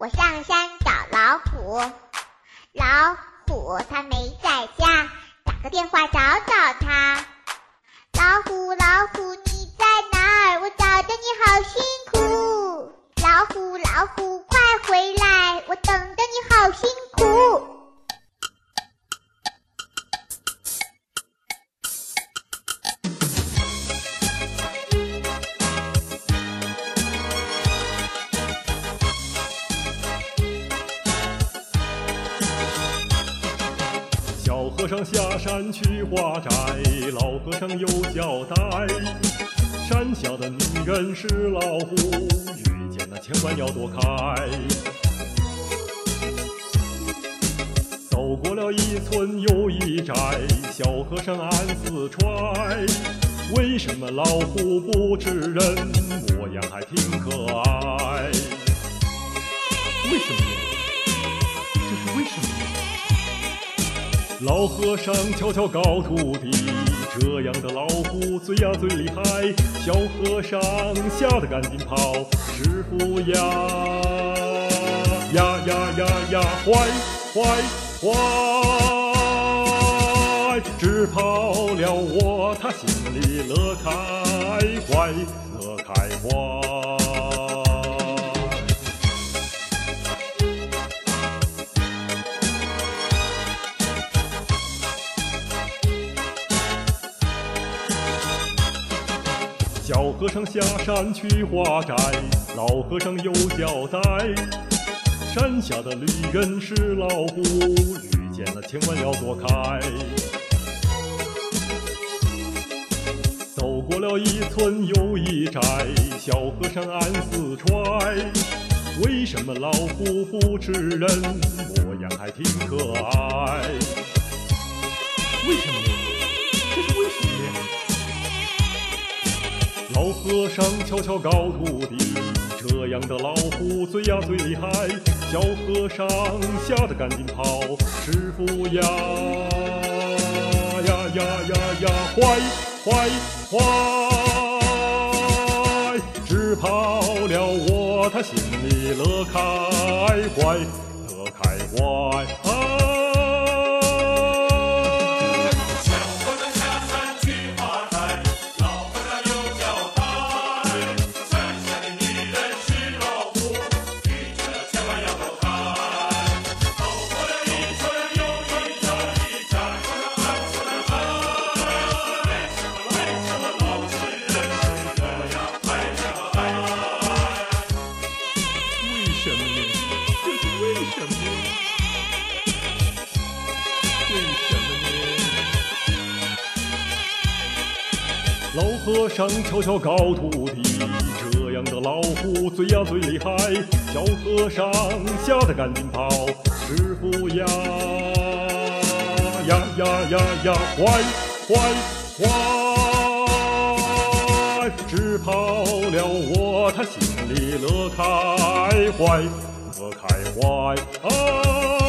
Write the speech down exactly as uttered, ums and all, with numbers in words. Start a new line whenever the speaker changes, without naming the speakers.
我上山找老虎，老虎它没在家，打个电话找找它。老虎老虎你在哪儿？我找着你好辛苦。老虎老虎快回来，我等着你好辛苦。
小和尚下山去化斋，老和尚有交代，山下的女人是老虎，遇见了千万要躲开。走过了一村又一寨，小和尚暗自揣，为什么老虎不吃人，模样还挺可爱？为什么呢？这是为什么呢？老和尚悄悄告徒弟，这样的老虎最呀最厉害。小和尚吓得赶紧跑，师傅呀呀呀呀呀，坏坏坏，只跑了我，他心里乐开怀，乐开怀。小和尚下山去化斋，老和尚有交代，山下的旅人是老虎，遇见了千万要躲开。走过了一村又一寨，小和尚暗自揣，为什么老虎不吃人，模样还挺可爱？为什么呢？这是为什么呢？老和尚悄悄告徒弟，这样的老虎最呀最厉害。小和尚吓得赶紧跑，师傅呀呀呀呀呀，坏坏坏，只跑了我，他心里乐开怀，乐开怀啊。老和尚悄悄告徒弟，这样的老虎最呀最厉害。小和尚吓得赶紧跑，师傅呀呀呀呀呀，坏坏坏，只跑了我，他心里乐开怀，乐开怀啊。